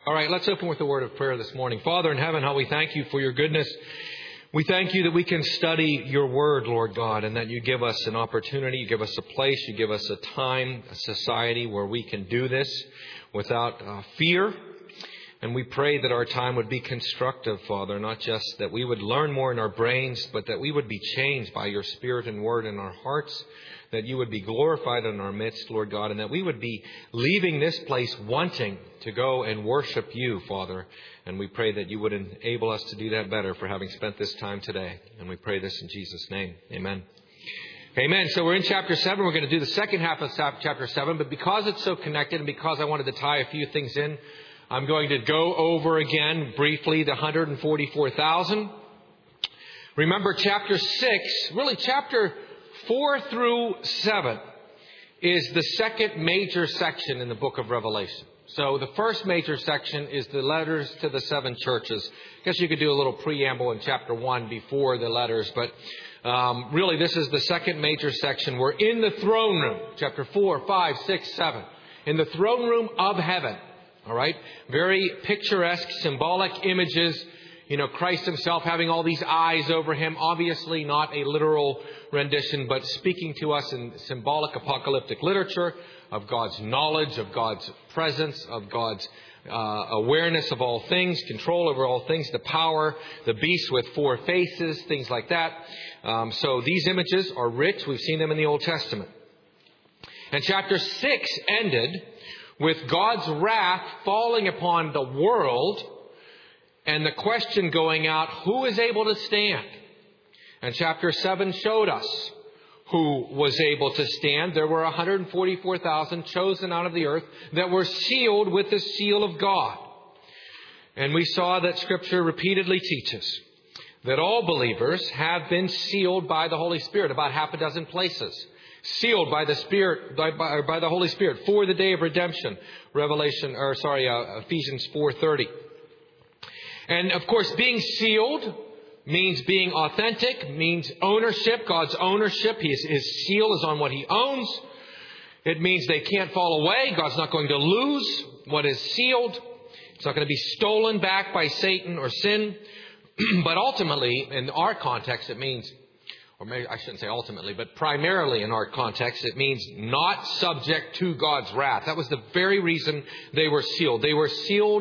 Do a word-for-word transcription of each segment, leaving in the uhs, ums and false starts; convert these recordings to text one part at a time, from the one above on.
All right, let's open with a word of prayer this morning. Father in heaven, how we thank you for your goodness. We thank you that we can study your word, Lord God, and that you give us an opportunity, you give us a place, you give us a time, a society where we can do this without uh, fear. And we pray that our time would be constructive, Father, not just that we would learn more in our brains, but that we would be changed by your Spirit and word in our hearts, that you would be glorified in our midst, Lord God, and that we would be leaving this place wanting to go and worship you, Father. And we pray that you would enable us to do that better for having spent this time today. And we pray this in Jesus' name. Amen. Amen. So we're in chapter seven. We're going to do the second half of chapter seven. But because it's so connected and because I wanted to tie a few things in, I'm going to go over again briefly the one hundred forty-four thousand. Remember, chapter six, really chapter four through seven is the second major section in the book of Revelation. So the first major section is the letters to the seven churches. I guess you could do a little preamble in chapter one before the letters, but um, really this is the second major section. We're in the throne room, chapter four, five, six, seven, in the throne room of heaven. All right, very picturesque, symbolic images. You know, Christ himself having all these eyes over him, obviously not a literal rendition, but speaking to us in symbolic apocalyptic literature of God's knowledge, of God's presence, of God's uh, awareness of all things, control over all things, the power, the beast with four faces, things like that. Um, so these images are rich. We've seen them in the Old Testament. And chapter six ended with God's wrath falling upon the world and the question going out, who is able to stand? And chapter seven showed us who was able to stand. There were one hundred forty-four thousand chosen out of the earth that were sealed with the seal of God. And we saw that Scripture repeatedly teaches that all believers have been sealed by the Holy Spirit, about half a dozen places. Sealed by the Spirit, by, by, by the Holy Spirit for the day of redemption. Revelation, or sorry, uh, Ephesians four thirty. And of course, being sealed means being authentic, means ownership, God's ownership. His, his seal is on what he owns. It means they can't fall away. God's not going to lose what is sealed. It's not going to be stolen back by Satan or sin. But ultimately, in our context, it means, or maybe I shouldn't say ultimately, but primarily in our context, it means not subject to God's wrath. That was the very reason they were sealed. They were sealed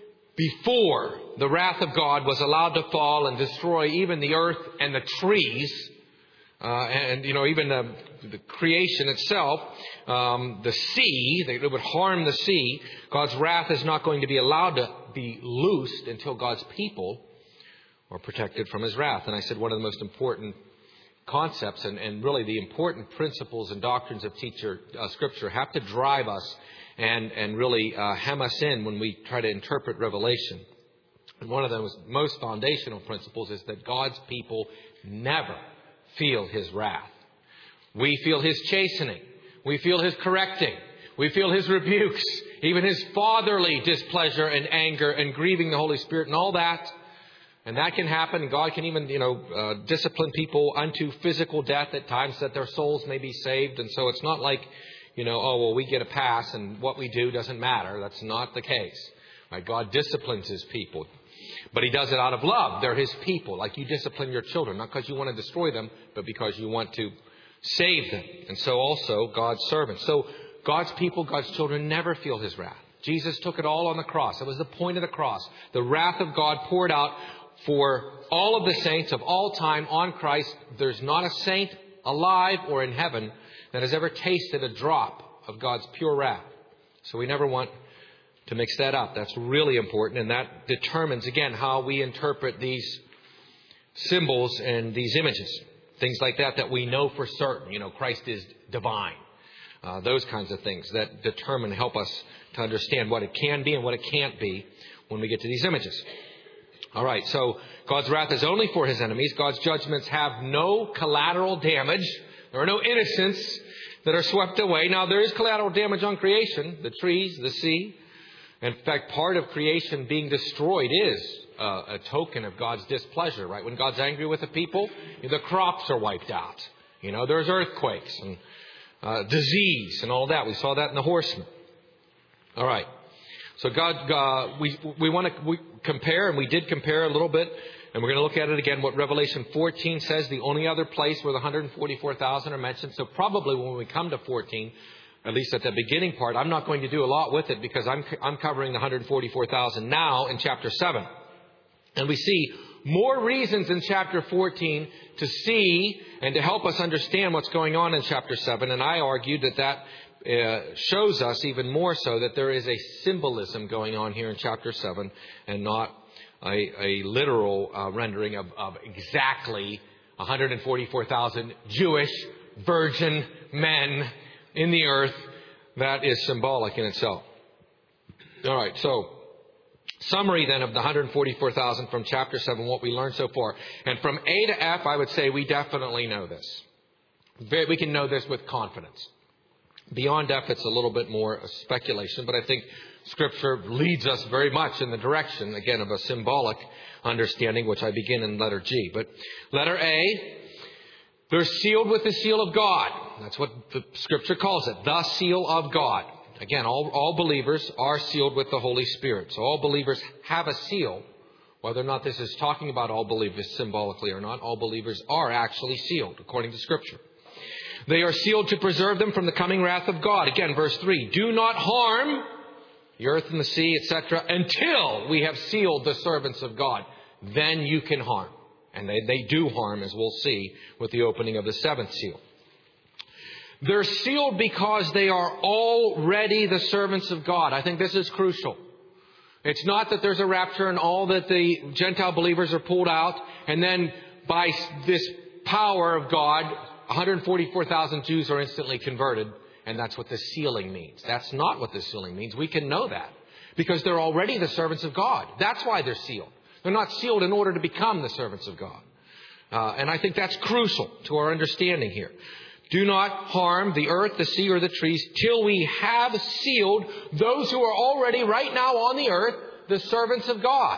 before the wrath of God was allowed to fall and destroy even the earth and the trees, uh, and, you know, even the, the creation itself, um, the sea, it would harm the sea. God's wrath is not going to be allowed to be loosed until God's people are protected from his wrath. And I said one of the most important concepts and, and really the important principles and doctrines of teacher uh, Scripture have to drive us and, and really uh, hem us in when we try to interpret Revelation. And one of the most foundational principles is that God's people never feel his wrath. We feel his chastening. We feel his correcting. We feel his rebukes, even his fatherly displeasure and anger and grieving the Holy Spirit and all that. And that can happen. God can even, you know, uh, discipline people unto physical death at times that their souls may be saved. And so it's not like, you know, oh, well, we get a pass and what we do doesn't matter. That's not the case. Right? God disciplines his people. But he does it out of love. They're his people. Like you discipline your children, not because you want to destroy them, but because you want to save them. And so also God's servants. So God's people, God's children never feel his wrath. Jesus took it all on the cross. That was the point of the cross. The wrath of God poured out for all of the saints of all time on Christ. There's not a saint alive or in heaven that has ever tasted a drop of God's pure wrath. So we never want to mix that up. That's really important. And that determines, again, how we interpret these symbols and these images. Things like that that we know for certain. You know, Christ is divine. Uh, those kinds of things that determine, help us to understand what it can be and what it can't be when we get to these images. All right, so God's wrath is only for his enemies. God's judgments have no collateral damage. There are no innocents that are swept away. Now, there is collateral damage on creation, the trees, the sea. In fact, part of creation being destroyed is uh, a token of God's displeasure, right? When God's angry with the people, the crops are wiped out. You know, there's earthquakes and uh, disease and all that. We saw that in the horsemen. All right. So God, uh, we we want to we compare, and we did compare a little bit, and we're going to look at it again, what Revelation fourteen says, the only other place where the one hundred forty-four thousand are mentioned. So probably when we come to fourteen, at least at the beginning part, I'm not going to do a lot with it because I'm I'm covering the one hundred forty-four thousand now in chapter seven. And we see more reasons in chapter fourteen to see and to help us understand what's going on in chapter seven. And I argued that that uh, shows us even more so that there is a symbolism going on here in chapter seven and not a, a literal uh, rendering of, of exactly one hundred forty-four thousand Jewish virgin men in the earth. That is symbolic in itself. All right, so summary then of the one hundred forty-four thousand from chapter seven, what we learned so far. And from A to F, I would say we definitely know this. We can know this with confidence. Beyond F, it's a little bit more speculation, but I think Scripture leads us very much in the direction, again, of a symbolic understanding, which I begin in letter G. But letter A, they're sealed with the seal of God. That's what the Scripture calls it, the seal of God. Again, all, all believers are sealed with the Holy Spirit. So all believers have a seal. Whether or not this is talking about all believers symbolically or not, all believers are actually sealed, according to Scripture. They are sealed to preserve them from the coming wrath of God. Again, verse three, do not harm the earth and the sea, et cetera, until we have sealed the servants of God. Then you can harm. And they, they do harm, as we'll see with the opening of the seventh seal. They're sealed because they are already the servants of God. I think this is crucial. It's not that there's a rapture and all that the Gentile believers are pulled out, and then by this power of God, one hundred forty-four thousand Jews are instantly converted, and that's what the sealing means. That's not what the sealing means. We can know that because they're already the servants of God. That's why they're sealed. They're not sealed in order to become the servants of God. Uh, and I think that's crucial to our understanding here. Do not harm the earth, the sea, or the trees till we have sealed those who are already right now on the earth, the servants of God.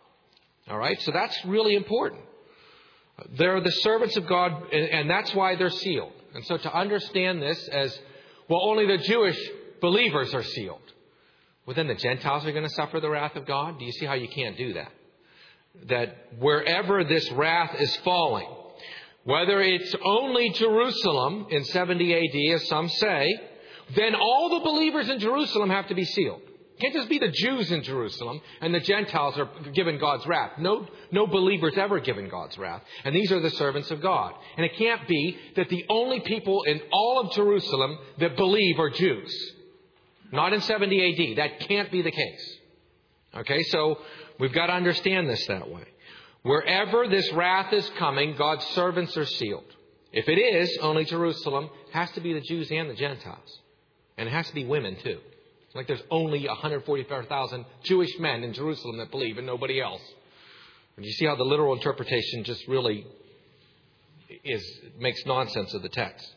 All right, so that's really important. They're the servants of God, and that's why they're sealed. And so to understand this as, well, only the Jewish believers are sealed. Well, then the Gentiles are going to suffer the wrath of God? Do you see how you can't do that? That wherever this wrath is falling, whether it's only Jerusalem in seventy A D, as some say, then all the believers in Jerusalem have to be sealed. It can't just be the Jews in Jerusalem and the Gentiles are given God's wrath. No, no believers ever given God's wrath. And these are the servants of God. And it can't be that the only people in all of Jerusalem that believe are Jews. Not in seventy A D. That can't be the case. Okay, so we've got to understand this that way. Wherever this wrath is coming, God's servants are sealed. If it is only Jerusalem, it has to be the Jews and the Gentiles. And it has to be women too. It's like there's only one hundred forty-four thousand Jewish men in Jerusalem that believe and nobody else. And you see how the literal interpretation just really is makes nonsense of the text.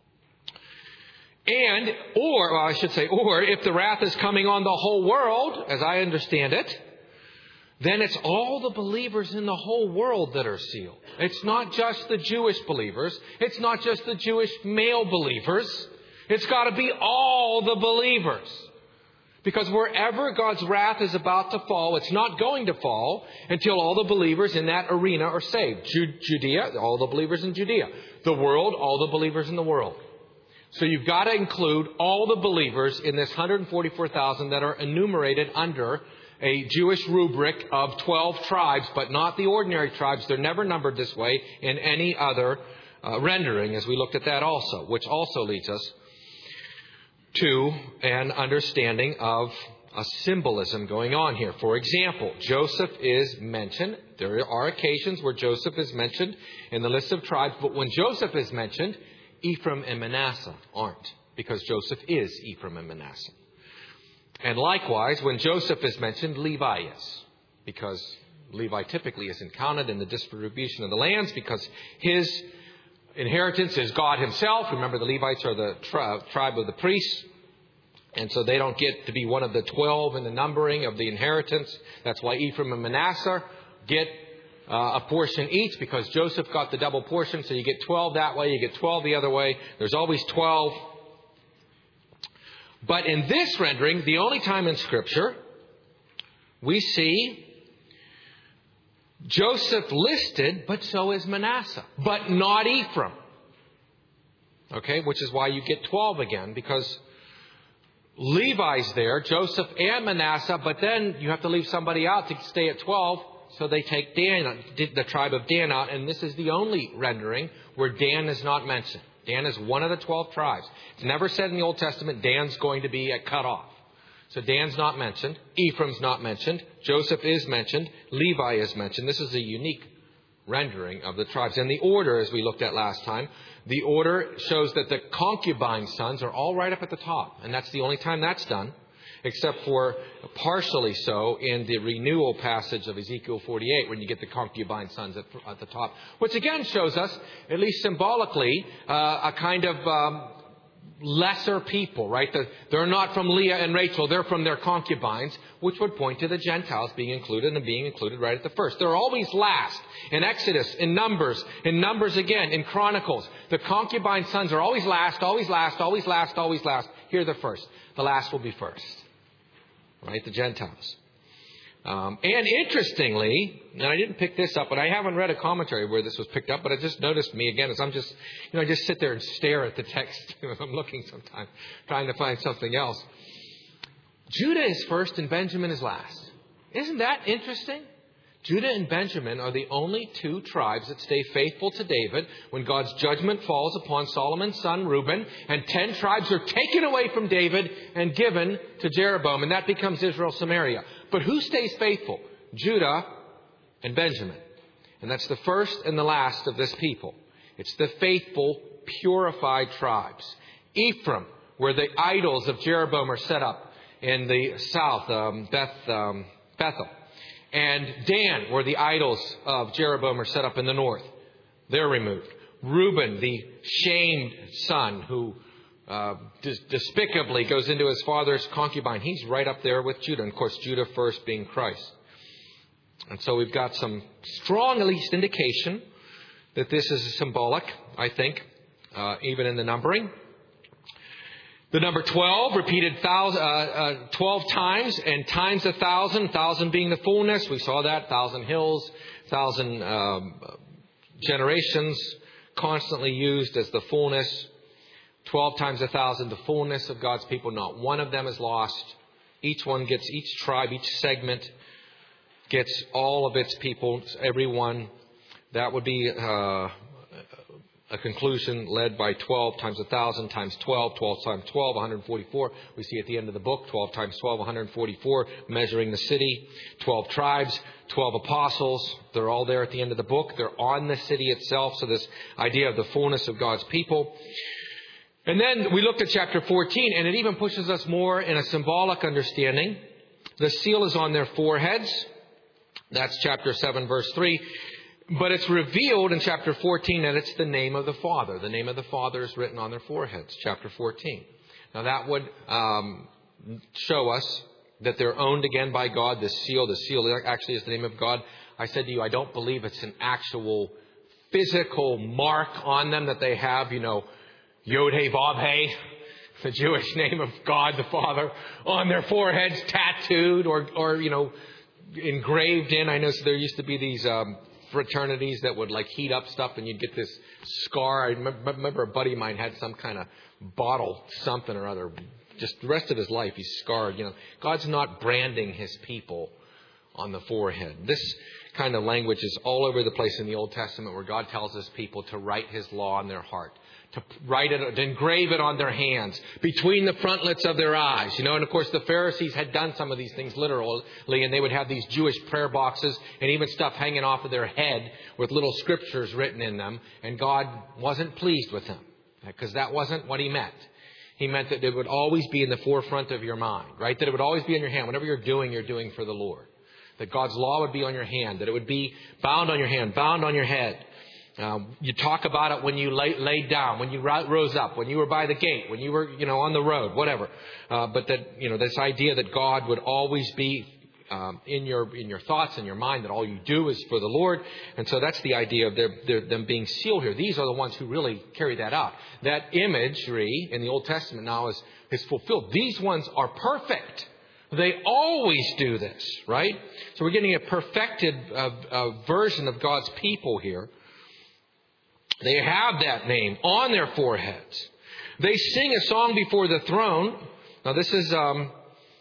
And, or, well, I should say, or if the wrath is coming on the whole world, as I understand it, then it's all the believers in the whole world that are sealed. It's not just the Jewish believers. It's not just the Jewish male believers. It's got to be all the believers. Because wherever God's wrath is about to fall, it's not going to fall until all the believers in that arena are saved. Judea, all the believers in Judea. The world, all the believers in the world. So you've got to include all the believers in this one hundred forty-four thousand that are enumerated under a Jewish rubric of twelve tribes, but not the ordinary tribes. They're never numbered this way in any other uh, rendering, as we looked at that also, which also leads us to an understanding of a symbolism going on here. For example, Joseph is mentioned. There are occasions where Joseph is mentioned in the list of tribes, but when Joseph is mentioned, Ephraim and Manasseh aren't, because Joseph is Ephraim and Manasseh. And likewise, when Joseph is mentioned, Levi is, because Levi typically isn't counted in the distribution of the lands, because his inheritance is God himself. Remember, the Levites are the tri- tribe of the priests, and so they don't get to be one of the twelve in the numbering of the inheritance. That's why Ephraim and Manasseh get uh, a portion each, because Joseph got the double portion, so you get twelve that way, you get twelve the other way. There's always twelve. But in this rendering, the only time in Scripture we see Joseph listed, but so is Manasseh, but not Ephraim. Okay, which is why you get twelve again, because Levi's there, Joseph and Manasseh, but then you have to leave somebody out to stay at twelve, so they take Dan, the tribe of Dan out, and this is the only rendering where Dan is not mentioned. Dan is one of the twelve tribes. It's never said in the Old Testament Dan's going to be cut off. So Dan's not mentioned. Ephraim's not mentioned. Joseph is mentioned. Levi is mentioned. This is a unique rendering of the tribes. And the order, as we looked at last time, the order shows that the concubine sons are all right up at the top. And that's the only time that's done, except for partially so in the renewal passage of Ezekiel forty-eight, when you get the concubine sons at, at the top. Which again shows us, at least symbolically, uh, a kind of Um, lesser people, right? They're not from Leah and Rachel. They're from their concubines, which would point to the Gentiles being included and being included right at the first. They're always last. In Exodus, in Numbers, in Numbers again, in Chronicles, the concubine sons are always last, always last, always last, always last. Here they're first. The last will be first. Right? The Gentiles. Um, and interestingly, and I didn't pick this up, but I haven't read a commentary where this was picked up, but it just noticed me again as I'm just, you know, I just sit there and stare at the text. I'm looking sometimes, trying to find something else. Judah is first and Benjamin is last. Isn't that interesting? Judah and Benjamin are the only two tribes that stay faithful to David when God's judgment falls upon Solomon's son Reuben, and ten tribes are taken away from David and given to Jeroboam, and that becomes Israel, Samaria. But who stays faithful? Judah and Benjamin. And that's the first and the last of this people. It's the faithful, purified tribes. Ephraim, where the idols of Jeroboam are set up in the south, um, Beth, um, Bethel. And Dan, where the idols of Jeroboam are set up in the north. They're removed. Reuben, the shamed son who uh, dis- despicably goes into his father's concubine. He's right up there with Judah. And of course, Judah first being Christ. And so we've got some strong, at least, indication that this is symbolic, I think, uh, even in the numbering. The number twelve repeated thousand, uh, uh, twelve times, and times a thousand, thousand being the fullness. We saw that, thousand hills, thousand um, generations, constantly used as the fullness. Twelve times a thousand, the fullness of God's people. Not one of them is lost. Each one gets, each tribe, each segment gets all of its people, every one. That would be Uh, a conclusion led by twelve times one thousand times twelve, twelve times twelve, one hundred forty-four. We see at the end of the book, twelve times twelve, one hundred forty-four, measuring the city. twelve tribes, twelve apostles. They're all there at the end of the book. They're on the city itself. So this idea of the fullness of God's people. And then we looked at chapter fourteen, and it even pushes us more in a symbolic understanding. The seal is on their foreheads. That's chapter seven, verse three. But it's revealed in chapter fourteen that it's the name of the Father. The name of the Father is written on their foreheads, chapter fourteen. Now that would um, show us that they're owned again by God. The seal, the seal actually is the name of God. I said to you, I don't believe it's an actual physical mark on them that they have, you know, Yod He Vav He, the Jewish name of God the Father, on their foreheads, tattooed or, or you know, engraved in. I know so there used to be these Um, fraternities that would like heat up stuff and you'd get this scar. I remember a buddy of mine had some kind of bottle, something or other. Just the rest of his life, he's scarred. You know, God's not branding his people on the forehead. This kind of language is all over the place in the Old Testament where God tells his people to write his law on their heart. To write it, to engrave it on their hands, between the frontlets of their eyes. You know, and of course the Pharisees had done some of these things literally, and they would have these Jewish prayer boxes and even stuff hanging off of their head with little scriptures written in them. And God wasn't pleased with them because that wasn't what he meant. He meant that it would always be in the forefront of your mind, right? That it would always be in your hand. Whatever you're doing, you're doing for the Lord. That God's law would be on your hand, that it would be bound on your hand, bound on your head. Um, you talk about it when you lay, laid down, when you rose up, when you were by the gate, when you were, you know, on the road, whatever. Uh, but that, you know, this idea that God would always be um, in your in your thoughts and your mind, that all you do is for the Lord. And so that's the idea of their, their, them being sealed here. These are the ones who really carry that out. That imagery in the Old Testament now is, is fulfilled. These ones are perfect. They always do this, right? So we're getting a perfected uh, uh, version of God's people here. They have that name on their foreheads. They sing a song before the throne. Now this is um,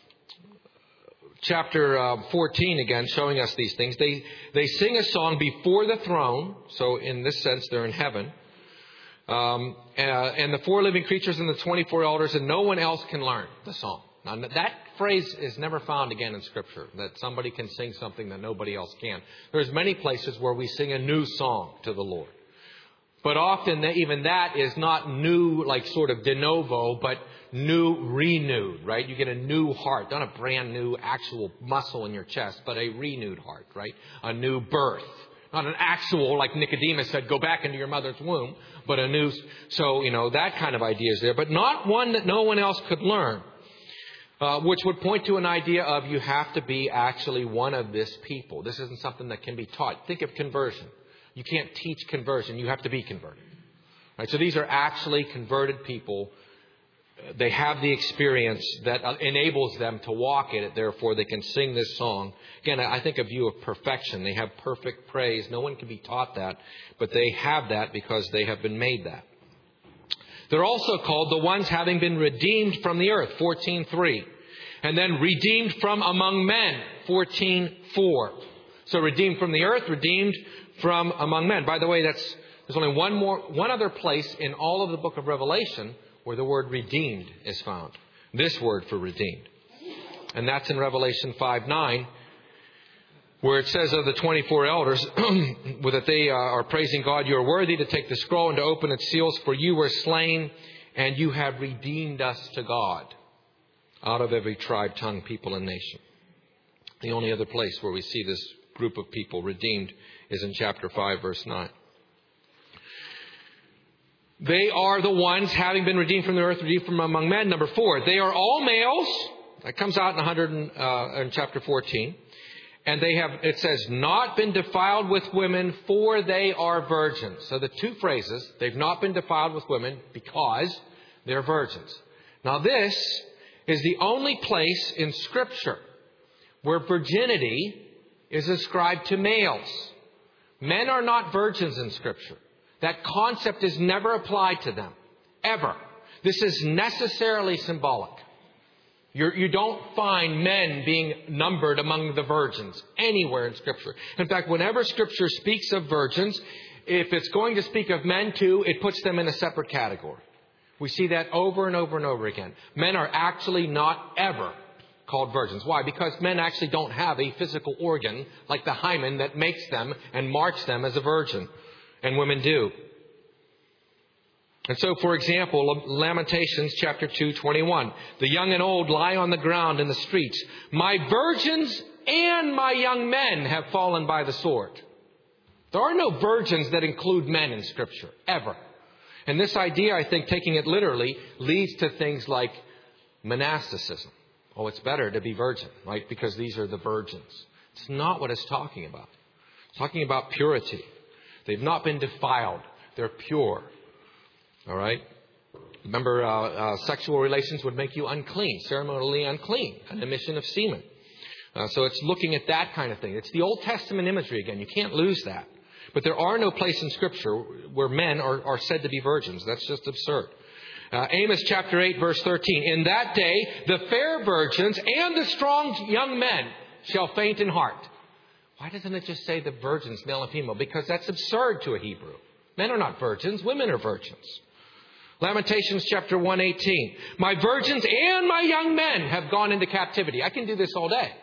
chapter uh, fourteen again, showing us these things. They they sing a song before the throne. So in this sense, they're in heaven. Um, uh, and the four living creatures and the twenty-four elders, and no one else can learn the song. Now, that phrase is never found again in Scripture, that somebody can sing something that nobody else can. There's many places where we sing a new song to the Lord. But often even that is not new, like sort of de novo, but new, renewed, right? You get a new heart, not a brand new actual muscle in your chest, but a renewed heart, right? A new birth. Not an actual, like Nicodemus said, go back into your mother's womb, but a new, so, you know, that kind of idea is there. But not one that no one else could learn. Uh, which would point to an idea of you have to be actually one of this people. This isn't something that can be taught. Think of conversion. You can't teach conversion. You have to be converted. Right? So these are actually converted people. They have the experience that enables them to walk in it. Therefore, they can sing this song. Again, I think a view of perfection. They have perfect praise. No one can be taught that, but they have that because they have been made that. They're also called the ones having been redeemed from the earth, fourteen three. And then redeemed from among men, fourteen four. So redeemed from the earth, redeemed from among men. By the way, that's there's only one more, one other place in all of the book of Revelation where the word redeemed is found. This word for redeemed. And that's in Revelation five nine. Where it says of the twenty-four elders that they uh, are praising God, you are worthy to take the scroll and to open its seals, for you were slain and you have redeemed us to God out of every tribe, tongue, people, and nation. The only other place where we see this group of people redeemed is in chapter five, verse nine. They are the ones having been redeemed from the earth, redeemed from among men. Number four, they are all males. That comes out in one hundred uh, in chapter fourteen. And they have, it says, not been defiled with women, for they are virgins. So the two phrases, they've not been defiled with women because they're virgins. Now this is the only place in Scripture where virginity is ascribed to males. Men are not virgins in Scripture. That concept is never applied to them. Ever. This is necessarily symbolic. You're, you don't find men being numbered among the virgins anywhere in Scripture. In fact, whenever Scripture speaks of virgins, if it's going to speak of men too, it puts them in a separate category. We see that over and over and over again. Men are actually not ever called virgins. Why? Because men actually don't have a physical organ like the hymen that makes them and marks them as a virgin. And women do. And so, for example, Lamentations chapter two, twenty-one. The young and old lie on the ground in the streets. My virgins and my young men have fallen by the sword. There are no virgins that include men in Scripture, ever. And this idea, I think, taking it literally, leads to things like monasticism. Oh, it's better to be virgin, right? Because these are the virgins. It's not what it's talking about. It's talking about purity. They've not been defiled. They're pure. All right? Remember, uh, uh, sexual relations would make you unclean, ceremonially unclean, an emission of semen. Uh, so it's looking at that kind of thing. It's the Old Testament imagery again. You can't lose that. But there are no place in Scripture where men are, are said to be virgins. That's just absurd. Uh, Amos chapter eight, verse thirteen. In that day, the fair virgins and the strong young men shall faint in heart. Why doesn't it just say the virgins, male and female? Because that's absurd to a Hebrew. Men are not virgins. Women are virgins. Lamentations chapter one eighteen. My virgins and my young men have gone into captivity. I can do this all day.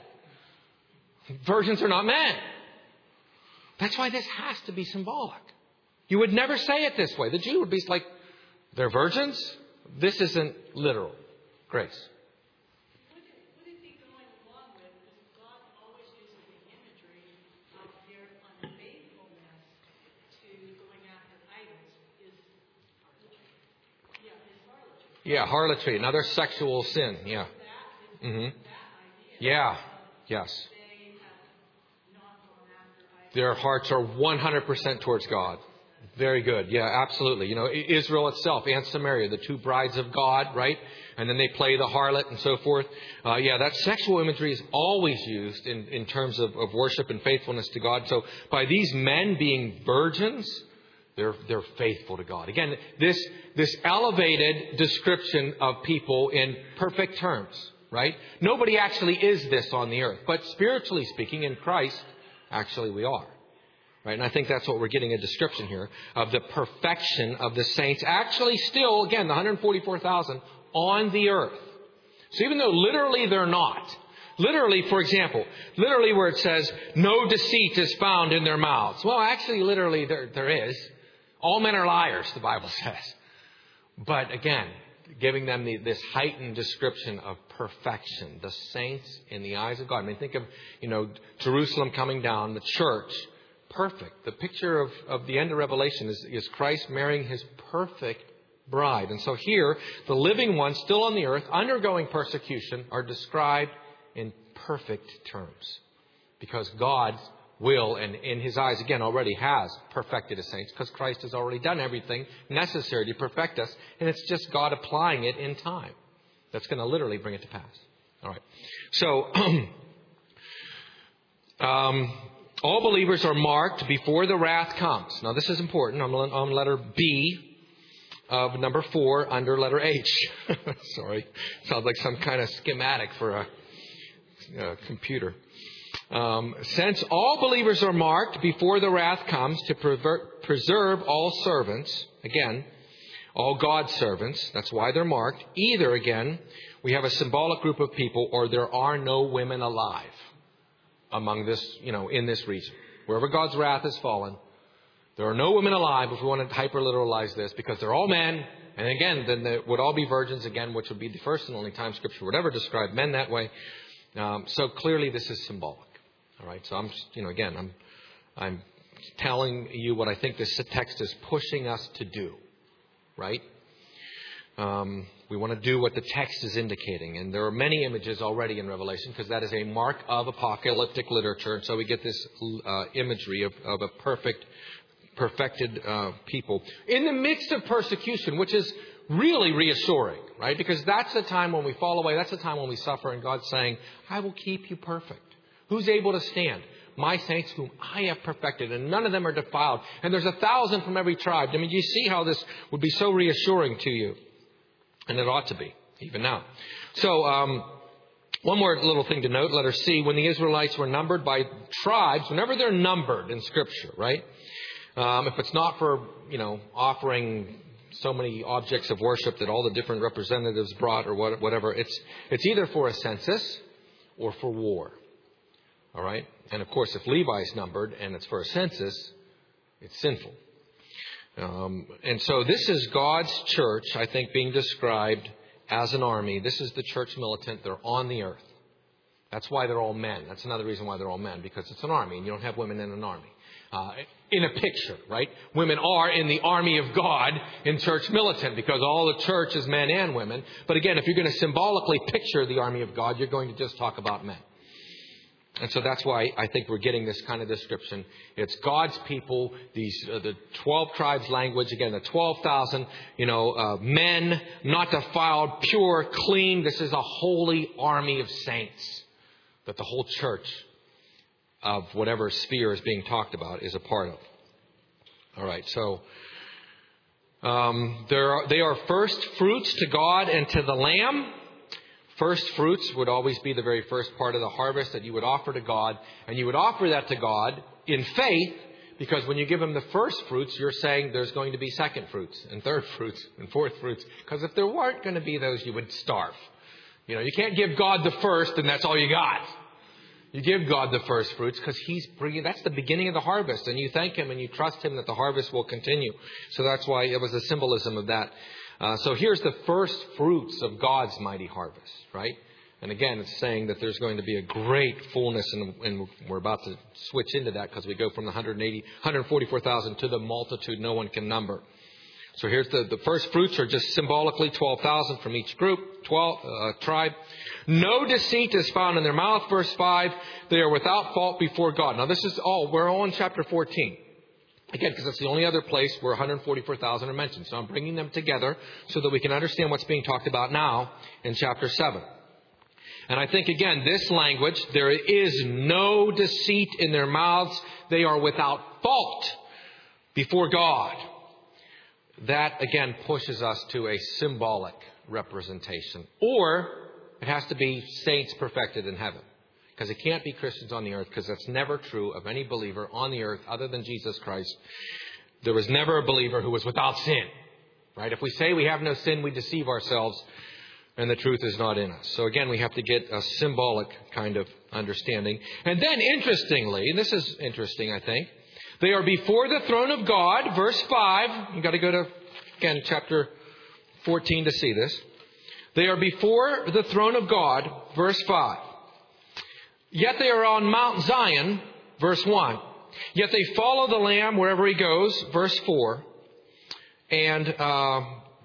Virgins are not men. That's why this has to be symbolic. You would never say it this way. The Jew would be like, they're virgins? This isn't literal. Grace. Would it, would it be going along with, because God always uses the imagery of their unfaithfulness to going after idols is harlotry. Yeah, is harlotry. Yeah, harlotry, another sexual sin. Yeah. That is Mm-hmm. that idea. Yeah. Yes. They have not gone after idols. Their hearts are one hundred percent towards God. Very good. Yeah, absolutely. You know, I- Israel itself and Samaria, the two brides of God, right? And then they play the harlot and so forth. Uh, yeah, that sexual imagery is always used in, in terms of, of worship and faithfulness to God. So by these men being virgins, they're they're faithful to God. Again, this this elevated description of people in perfect terms, right? Nobody actually is this on the earth. But spiritually speaking, in Christ, actually we are. Right? And I think that's what we're getting a description here of the perfection of the saints. Actually still, again, the one hundred forty-four thousand on the earth. So even though literally they're not. Literally, for example, literally where it says, no deceit is found in their mouths. Well, actually, literally there there is. All men are liars, the Bible says. But again, giving them the, this heightened description of perfection. The saints in the eyes of God. I mean, think of, you know, Jerusalem coming down, the church. Perfect. The picture of, of the end of Revelation is, is Christ marrying his perfect bride. And so here, the living ones still on the earth, undergoing persecution, are described in perfect terms. Because God's will, and in his eyes, again, already has perfected his saints. Because Christ has already done everything necessary to perfect us. And it's just God applying it in time. That's going to literally bring it to pass. All right. So, um... all believers are marked before the wrath comes. Now, this is important. I'm on letter B of number four under letter H. Sorry. Sounds like some kind of schematic for a, a computer. Um, since all believers are marked before the wrath comes to pervert, preserve all servants, again, all God's servants, that's why they're marked. Either, again, we have a symbolic group of people, or there are no women alive among this, you know, in this region. Wherever God's wrath has fallen, there are no women alive, if we want to hyper-literalize this, because they're all men. And again, then they would all be virgins again, which would be the first and only time Scripture would ever describe men that way. Um, so clearly this is symbolic. All right. So I'm, you know, again, I'm, I'm telling you what I think this text is pushing us to do. Right? Um, we want to do what the text is indicating. And there are many images already in Revelation, because that is a mark of apocalyptic literature. And so we get this uh, imagery of, of a perfect, perfected uh, people in the midst of persecution, which is really reassuring, right? Because that's the time when we fall away. That's the time when we suffer. And God's saying, I will keep you perfect. Who's able to stand? My saints whom I have perfected, and none of them are defiled. And there's a thousand from every tribe. I mean, you see how this would be so reassuring to you. And it ought to be, even now. So, um, one more little thing to note, letter C. When the Israelites were numbered by tribes, whenever they're numbered in Scripture, right? Um, if it's not for, you know, offering so many objects of worship that all the different representatives brought or whatever, it's it's either for a census or for war. All right? And of course, if Levi's numbered and it's for a census, it's sinful. Um, and so this is God's church, I think, being described as an army. This is the church militant. They're on the earth. That's why they're all men. That's another reason why they're all men, because it's an army, and you don't have women in an army. Uh, in a picture, right? Women are in the army of God in church militant, because all the church is men and women. But again, if you're going to symbolically picture the army of God, you're going to just talk about men. And so that's why I think we're getting this kind of description. It's God's people, these uh, the twelve tribes language, again, the twelve thousand, you know, uh, men, not defiled, pure, clean. This is a holy army of saints that the whole church of whatever sphere is being talked about is a part of. All right, so um, there are, they are first fruits to God and to the Lamb. First fruits would always be the very first part of the harvest that you would offer to God. And you would offer that to God in faith, because when you give Him the first fruits, you're saying there's going to be second fruits and third fruits and fourth fruits. Because if there weren't going to be those, you would starve. You know, you can't give God the first and that's all you got. You give God the first fruits because He's bringing, that's the beginning of the harvest. And you thank Him and you trust Him that the harvest will continue. So that's why it was a symbolism of that. Uh, so here's the first fruits of God's mighty harvest, right? And again, it's saying that there's going to be a great fullness, and, and we're about to switch into that because we go from the one hundred eighty, one hundred forty-four thousand to the multitude no one can number. So here's the, the first fruits are just symbolically twelve thousand from each group, twelve uh, tribe. No deceit is found in their mouth, verse five. They are without fault before God. Now this is all, we're all in chapter fourteen. Again, because that's the only other place where one hundred forty-four thousand are mentioned. So I'm bringing them together so that we can understand what's being talked about now in chapter seven. And I think, again, this language, there is no deceit in their mouths. They are without fault before God. That, again, pushes us to a symbolic representation. Or it has to be saints perfected in heaven. Because it can't be Christians on the earth, because that's never true of any believer on the earth other than Jesus Christ. There was never a believer who was without sin. Right? If we say we have no sin, we deceive ourselves, and the truth is not in us. So again, we have to get a symbolic kind of understanding. And then, interestingly, and this is interesting, I think, they are before the throne of God, verse five. You've got to go to, again, chapter fourteen to see this. They are before the throne of God, verse five. Yet they are on Mount Zion, verse one. Yet they follow the Lamb wherever he goes, verse four. And uh,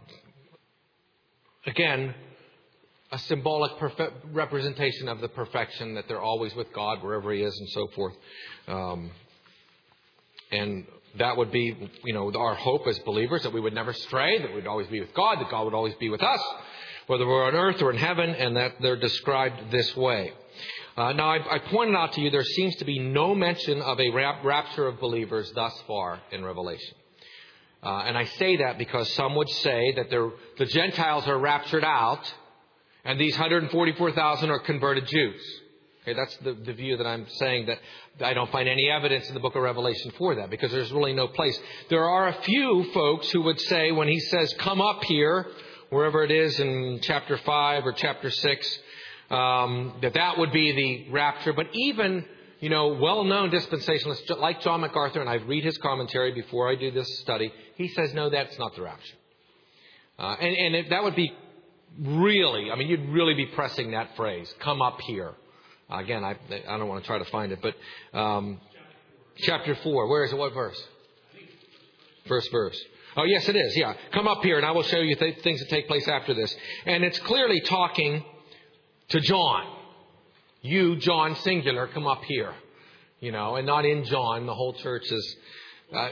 again, a symbolic perfe- representation of the perfection, that they're always with God wherever he is and so forth. Um, and that would be, you know, our hope as believers, that we would never stray, that we'd always be with God, that God would always be with us, whether we're on earth or in heaven, and that they're described this way. Uh, now, I, I pointed out to you there seems to be no mention of a rap- rapture of believers thus far in Revelation. Uh, and I say that because some would say that the Gentiles are raptured out, and these one hundred forty-four thousand are converted Jews. Okay, that's the, the view that I'm saying, that I don't find any evidence in the book of Revelation for that, because there's really no place. There are a few folks who would say, when he says, come up here, wherever it is in chapter five or chapter six, Um, that that would be the rapture. But even, you know, well-known dispensationalists like John MacArthur, and I read his commentary before I do this study, he says, no, that's not the rapture. Uh, and and it, that would be really, I mean, you'd really be pressing that phrase, come up here. Uh, again, I I don't want to try to find it, but um, chapter four, where is it? What verse? First verse. Oh, yes, it is. Yeah. Come up here and I will show you th- things that take place after this. And it's clearly talking to John. You, John, singular, come up here. You know, and not in John. The whole church is... Uh,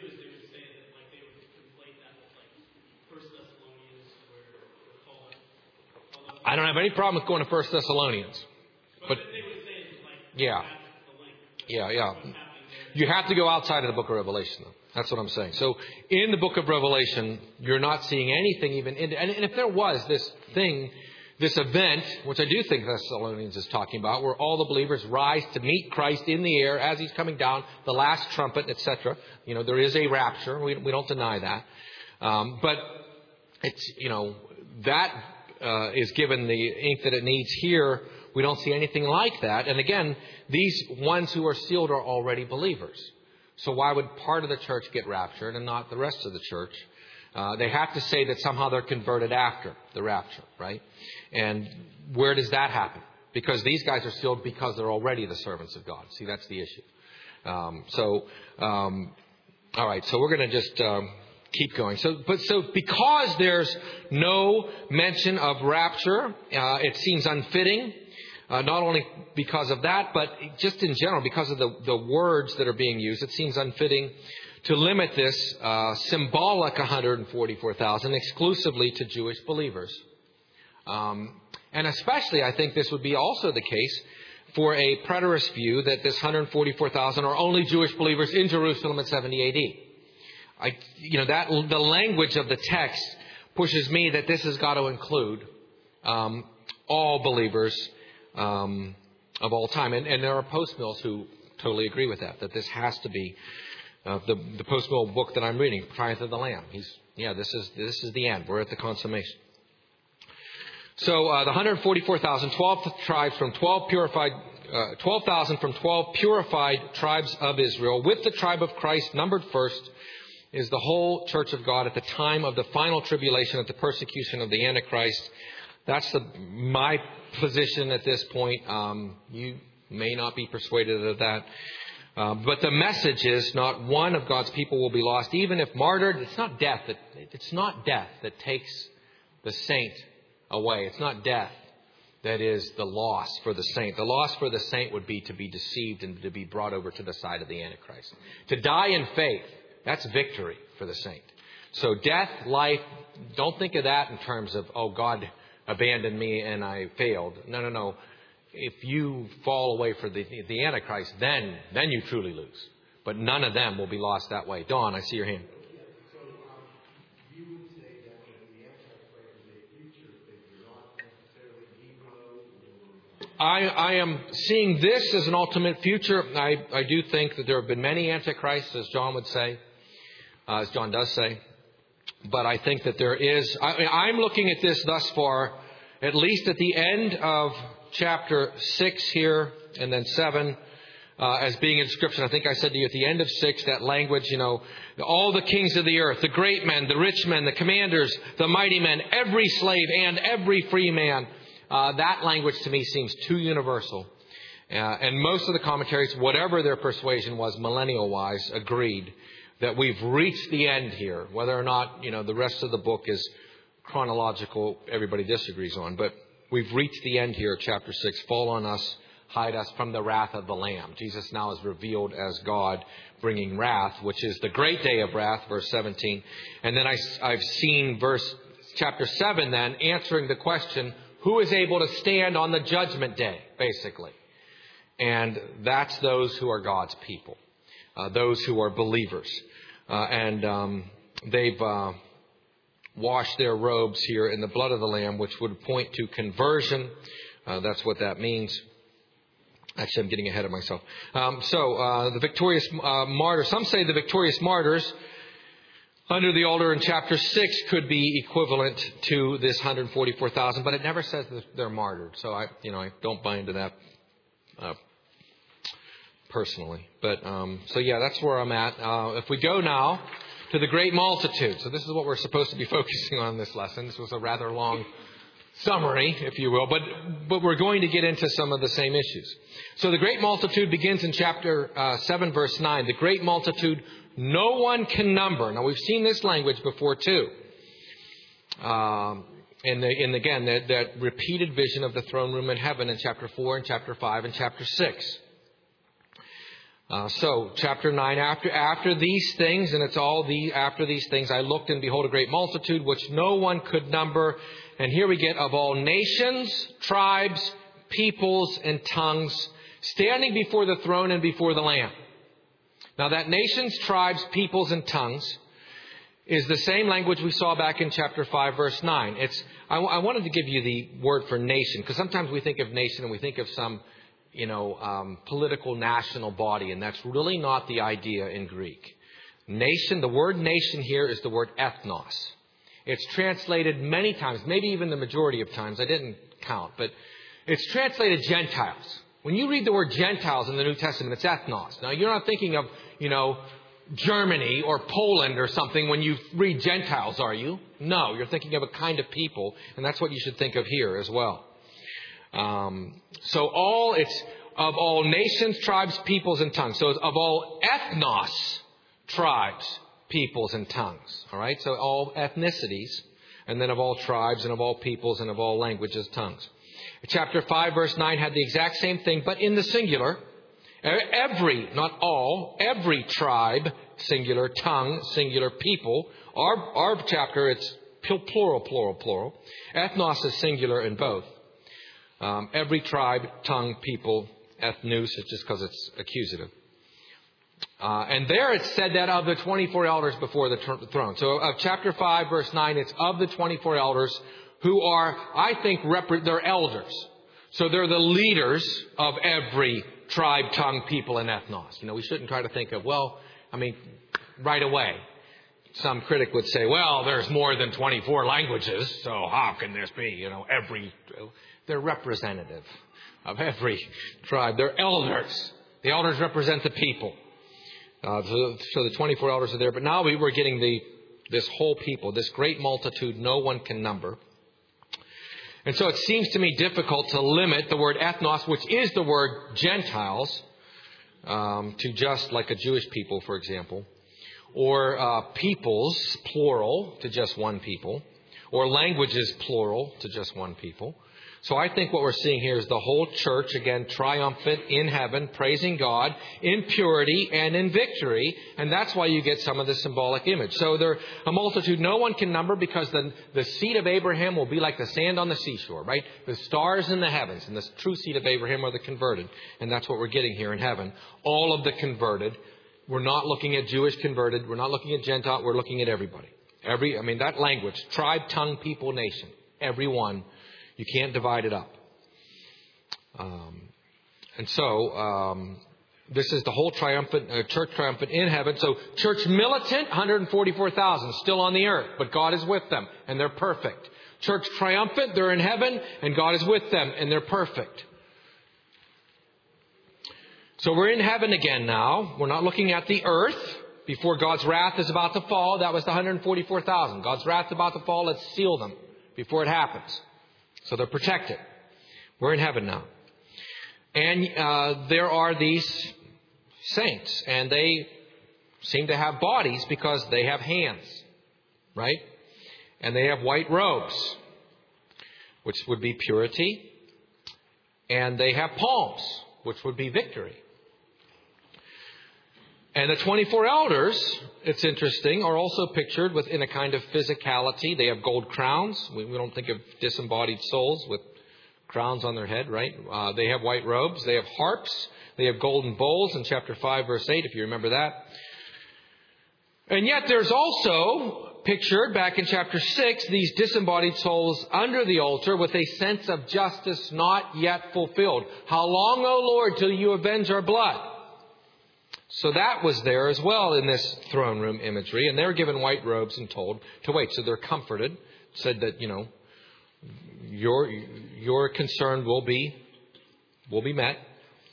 I don't have any problem with going to First Thessalonians. But, yeah. Yeah, yeah. You have to go outside of the book of Revelation, though. That's what I'm saying. So, in the book of Revelation, you're not seeing anything even... In, and, and if there was this thing... This event, which I do think Thessalonians is talking about, where all the believers rise to meet Christ in the air as he's coming down, the last trumpet, et cetera. You know, there is a rapture. We, we don't deny that. Um, but it's, you know, that uh, is given the ink that it needs here. We don't see anything like that. And again, these ones who are sealed are already believers. So why would part of the church get raptured and not the rest of the church? Uh, they have to say that somehow they're converted after the rapture, right? And where does that happen? Because these guys are sealed because they're already the servants of God. See, that's the issue. Um, so, um, all right. So we're going to just um, keep going. So, but so because there's no mention of rapture, uh, it seems unfitting. Uh, not only because of that, but just in general, because of the, the words that are being used, it seems unfitting to limit this uh, symbolic one hundred forty-four thousand exclusively to Jewish believers. Um, and especially, I think this would be also the case for a preterist view that this one hundred forty-four thousand are only Jewish believers in Jerusalem in seventy A D. I, you know, that the language of the text pushes me that this has got to include um, all believers um, of all time. And, and there are post-mills who totally agree with that, that this has to be Uh, the, the post-mill book that I'm reading, Triumph of the Lamb. He's, yeah, this is this is the end. We're at the consummation. So uh, the one hundred forty-four thousand, twelve tribes from twelve purified, uh, twelve thousand from twelve purified tribes of Israel, with the tribe of Christ numbered first, is the whole church of God at the time of the final tribulation, at the persecution of the Antichrist. That's the my position at this point. Um, you may not be persuaded of that. Uh, but the message is not one of God's people will be lost, even if martyred. It's not death that it's not death that takes the saint away. It's not death that is the loss for the saint. The loss for the saint would be to be deceived and to be brought over to the side of the Antichrist. To die in faith, that's victory for the saint. So death, life, don't think of that in terms of, oh, God abandoned me and I failed. No, no, no. If you fall away for the, the Antichrist, then, then you truly lose. But none of them will be lost that way. Dawn, I see your hand. I, I am seeing this as an ultimate future. I, I do think that there have been many antichrists, as John would say, uh, as John does say. But I think that there is, I, I'm looking at this thus far, at least at the end of chapter six here and then seven, uh, as being a description. I think I said to you at the end of six, that language, you know, all the kings of the earth, the great men, the rich men, the commanders, the mighty men, every slave and every free man. Uh, that language to me seems too universal. Uh, and most of the commentaries, whatever their persuasion was, millennial-wise, agreed that we've reached the end here. Whether or not, you know, the rest of the book is chronological, everybody disagrees on. But we've reached the end here, chapter six. Fall on us, hide us from the wrath of the Lamb. Jesus now is revealed as God bringing wrath, which is the great day of wrath, verse seventeen. And then I, I've seen verse chapter seven then answering the question, who is able to stand on the judgment day, basically? And that's those who are God's people, uh, those who are believers. Uh, and um, they've uh, washed their robes here in the blood of the Lamb, which would point to conversion. Uh, that's what that means. Actually, I'm getting ahead of myself. Um, so uh, the victorious uh, martyrs, some say the victorious martyrs under the altar in chapter six could be equivalent to this one hundred forty-four thousand, but it never says that they're martyred. So I, you know, I don't buy into that uh, personally. But um, so yeah, that's where I'm at. Uh, if we go now to the great multitude, so this is what we're supposed to be focusing on in this lesson. This was a rather long summary, if you will, but but we're going to get into some of the same issues. So the great multitude begins in chapter uh, seven, verse nine. The great multitude, no one can number. Now, we've seen this language before, too. Um, and, the, and again, that, that repeated vision of the throne room in heaven in chapter four and chapter five and chapter six. Uh, so, chapter nine, after after these things, and it's all the after these things, I looked and behold a great multitude, which no one could number. And here we get of all nations, tribes, peoples, and tongues, standing before the throne and before the Lamb. Now that nations, tribes, peoples, and tongues is the same language we saw back in chapter five, verse nine. It's I, I wanted to give you the word for nation, because sometimes we think of nation and we think of some, you know, um, political national body, and that's really not the idea in Greek. Nation, the word nation here is the word ethnos. It's translated many times, maybe even the majority of times. I didn't count, but it's translated Gentiles. When you read the word Gentiles in the New Testament, it's ethnos. Now, you're not thinking of, you know, Germany or Poland or something when you read Gentiles, are you? No, you're thinking of a kind of people, and that's what you should think of here as well. Um, so all, it's of all nations, tribes, peoples, and tongues. So it's of all ethnos, tribes, peoples, and tongues. All right, so all ethnicities, and then of all tribes, and of all peoples, and of all languages, tongues. Chapter five, verse nine had the exact same thing, but in the singular. Every, not all, every tribe, singular, tongue, singular, people. Our, our chapter, it's plural, plural, plural. Ethnos is singular in both. Um, every tribe, tongue, people, ethnus, it's just because it's accusative. Uh, and there it said that of the twenty-four elders before the tr- throne. So of chapter five, verse nine, it's of the twenty-four elders who are, I think, rep- they're elders. So they're the leaders of every tribe, tongue, people, and ethnos. You know, we shouldn't try to think of, well, I mean, right away. Some critic would say, well, there's more than twenty-four languages, so how can this be? You know, every, they're representative of every tribe. They're elders. The elders represent the people. Uh, so, so the twenty-four elders are there. But now we were getting the this whole people, this great multitude no one can number. And so it seems to me difficult to limit the word ethnos, which is the word Gentiles, um, to just like a Jewish people, for example, or uh, peoples, plural, to just one people, or languages, plural, to just one people. So I think what we're seeing here is the whole church, again, triumphant in heaven, praising God in purity and in victory. And that's why you get some of the symbolic image. So there are a multitude no one can number, because the, the seed of Abraham will be like the sand on the seashore, right? The stars in the heavens. And the true seed of Abraham are the converted. And that's what we're getting here in heaven. All of the converted. We're not looking at Jewish converted. We're not looking at Gentile. We're looking at everybody. Every, I mean, that language, tribe, tongue, people, nation, everyone. You can't divide it up. Um, and so, um, this is the whole triumphant, uh, church triumphant in heaven. So, church militant, one hundred forty-four thousand, still on the earth, but God is with them, and they're perfect. Church triumphant, they're in heaven, and God is with them, and they're perfect. So, we're in heaven again now. We're not looking at the earth. Before God's wrath is about to fall, that was the one hundred forty-four thousand. God's wrath is about to fall, let's seal them before it happens. So they're protected. We're in heaven now. And uh, there are these saints, and they seem to have bodies because they have hands, right? And they have white robes, which would be purity. And they have palms, which would be victory. And the twenty-four elders, it's interesting, are also pictured within a kind of physicality. They have gold crowns. We, we don't think of disembodied souls with crowns on their head, right? Uh, they have white robes. They have harps. They have golden bowls in chapter five, verse eight, if you remember that. And yet there's also pictured back in chapter six, these disembodied souls under the altar with a sense of justice not yet fulfilled. How long, O Lord, till you avenge our blood? So that was there as well in this throne room imagery. And they're given white robes and told to wait. So they're comforted, said that, you know, your your concern will be will be met.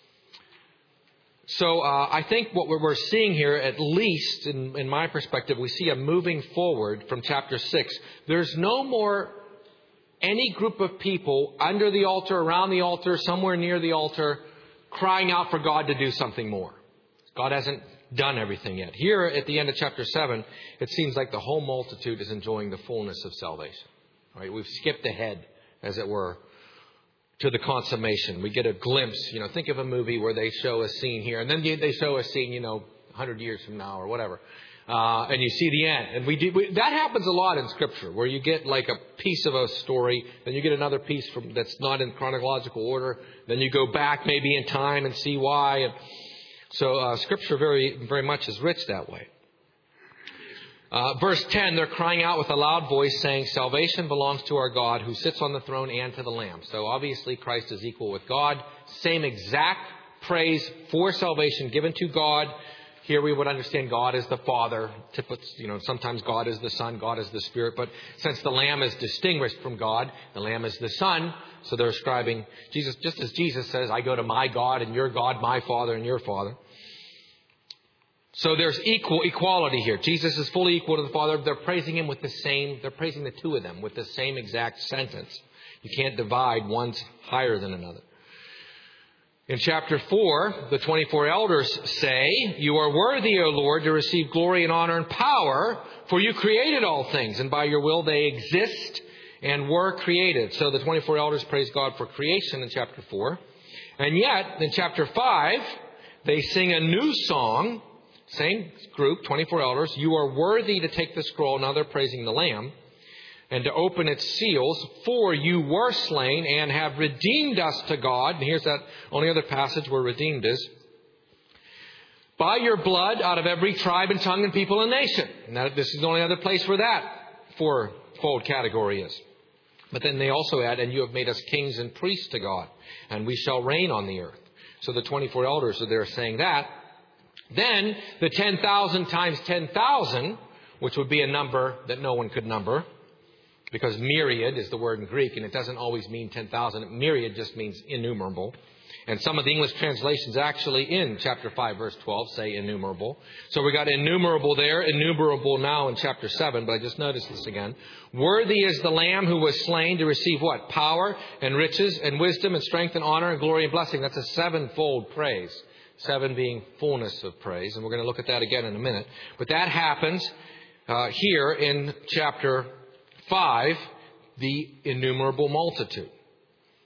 So uh, I think what we're seeing here, at least in, in my perspective, we see a moving forward from chapter six. There's no more any group of people under the altar, around the altar, somewhere near the altar, crying out for God to do something more. God hasn't done everything yet. Here at the end of chapter seven, it seems like the whole multitude is enjoying the fullness of salvation. Right? We've skipped ahead, as it were, to the consummation. We get a glimpse. You know, think of a movie where they show a scene here, and then they show a scene, you know, one hundred years from now or whatever, uh, and you see the end. And we do we, that happens a lot in Scripture, where you get like a piece of a story, then you get another piece from that's not in chronological order, then you go back maybe in time and see why. And so uh, Scripture very, very much is rich that way. Uh, verse ten, they're crying out with a loud voice saying, salvation belongs to our God who sits on the throne and to the Lamb. So obviously Christ is equal with God. Same exact praise for salvation given to God. Here we would understand God is the Father. You know, sometimes God is the Son, God is the Spirit. But since the Lamb is distinguished from God, the Lamb is the Son. So they're ascribing Jesus, just as Jesus says, I go to my God and your God, my Father and your Father. So there's equal equality here. Jesus is fully equal to the Father. They're praising him with the same, they're praising the two of them with the same exact sentence. You can't divide, one's higher than another. In chapter four, the twenty-four elders say, you are worthy, O Lord, to receive glory and honor and power, for you created all things, and by your will they exist and were created. So the twenty-four elders praise God for creation in chapter four. And yet, in chapter five, they sing a new song. Same group, twenty-four elders. You are worthy to take the scroll. Now they're praising the Lamb. And to open its seals. For you were slain and have redeemed us to God. And here's that only other passage where redeemed is. By your blood out of every tribe and tongue and people and nation. And that, this is the only other place where that fourfold category is. But then they also add, and you have made us kings and priests to God. And we shall reign on the earth. So the twenty-four elders are there saying that. Then the ten thousand times ten thousand, which would be a number that no one could number, because myriad is the word in Greek, and it doesn't always mean ten thousand. Myriad just means innumerable. And some of the English translations actually in chapter five, verse twelve say innumerable. So we got innumerable there, innumerable now in chapter seven, but I just noticed this again. Worthy is the Lamb who was slain to receive what? Power and riches and wisdom and strength and honor and glory and blessing. That's a sevenfold praise. Seven being fullness of praise. And we're going to look at that again in a minute. But that happens uh, here in chapter five, the innumerable multitude.